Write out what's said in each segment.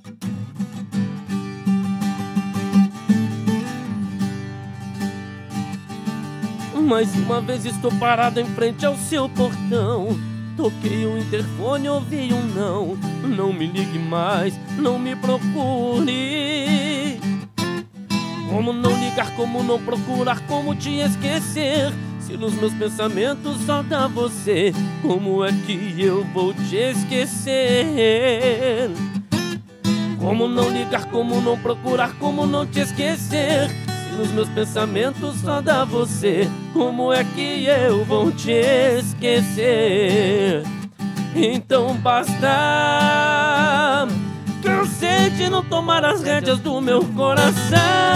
Mais uma vez estou parado em frente ao seu portão. Toquei o interfone, ouvi um não. Não me ligue mais, não me procure. Como não ligar, como não procurar, como te esquecer? Se nos meus pensamentos só dá você, como é que eu vou te esquecer? Como não ligar, como não procurar, como não te esquecer? Se nos meus pensamentos só dá você, como é que eu vou te esquecer? Então basta. Cansei de não tomar as rédeas do meu coração.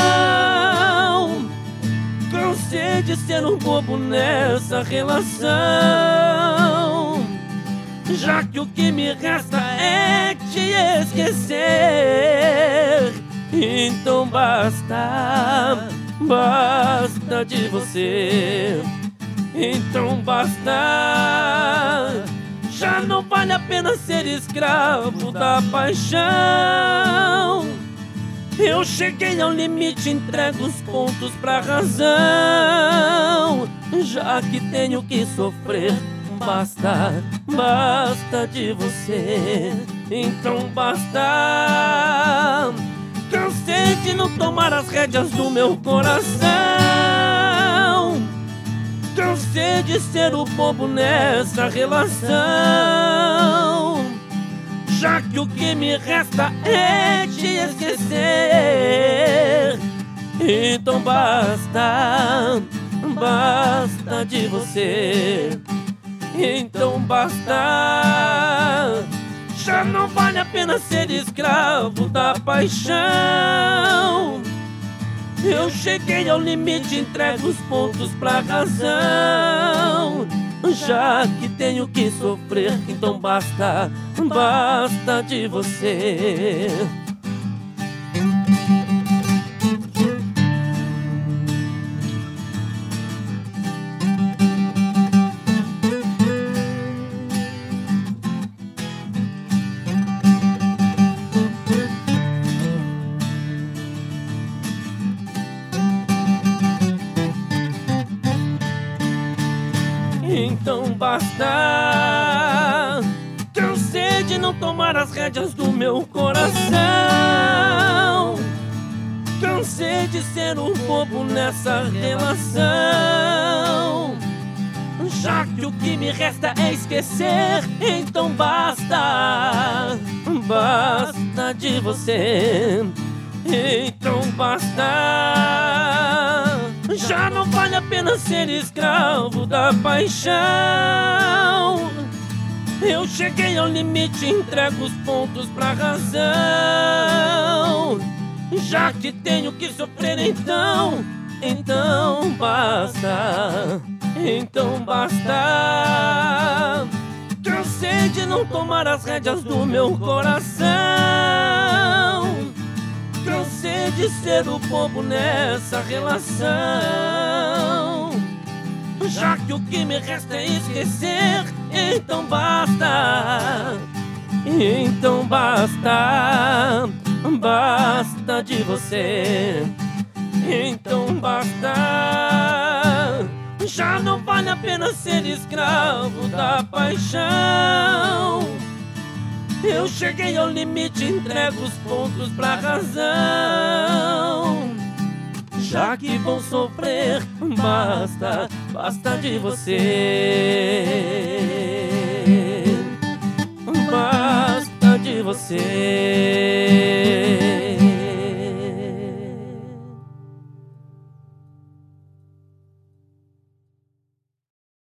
Cansei de ser um bobo nessa relação. Já que o que me resta é te esquecer. Então basta, basta de você. Então basta. Já não vale a pena ser escravo da paixão. Eu cheguei ao limite, entrego os pontos pra razão. Já que tenho que sofrer, basta, basta de você. Então basta. Cansei de não tomar as rédeas do meu coração. Cansei de ser o bobo nessa relação. Já que o que me resta é te esquecer. Então basta, basta de você. Então basta. Já não vale a pena ser escravo da paixão. Eu cheguei ao limite, entrego os pontos pra razão. Já que tenho que sofrer, então basta, basta de você. Então basta. Cansei de não tomar as rédeas do meu coração. Cansei de ser um bobo nessa relação. Já que o que me resta é esquecer, então basta, basta de você. Então basta. Já não vale a pena ser escravo da paixão. Eu cheguei ao limite, entrego os pontos pra razão. Já que tenho que sofrer, então basta. Então basta. Cansei de não tomar as rédeas do meu coração. Cansei de ser o bobo nessa relação. Já que o que me resta é esquecer, então basta. Então basta, basta de você. Então basta. Já não vale a pena ser escravo da paixão. Eu cheguei ao limite, entrego os pontos pra razão. Já que vou sofrer, basta, basta de você.